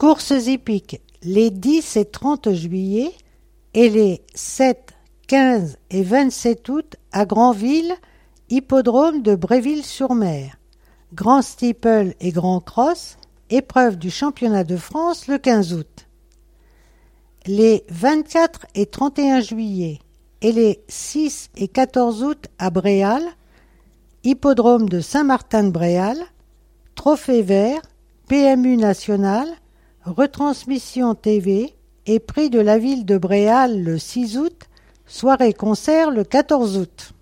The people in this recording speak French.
Courses hippiques les 10 et 30 juillet et les 7, 15 et 27 août à Granville, hippodrome de Bréville-sur-Mer. Grand steeple et grand cross, épreuve du championnat de France le 15 août. Les 24 et 31 juillet et les 6 et 14 août à Bréal, hippodrome de Saint-Martin-de-Bréal, trophée vert, PMU national, retransmission TV et prix de la ville de Bréal le 6 août, soirée concert le 14 août.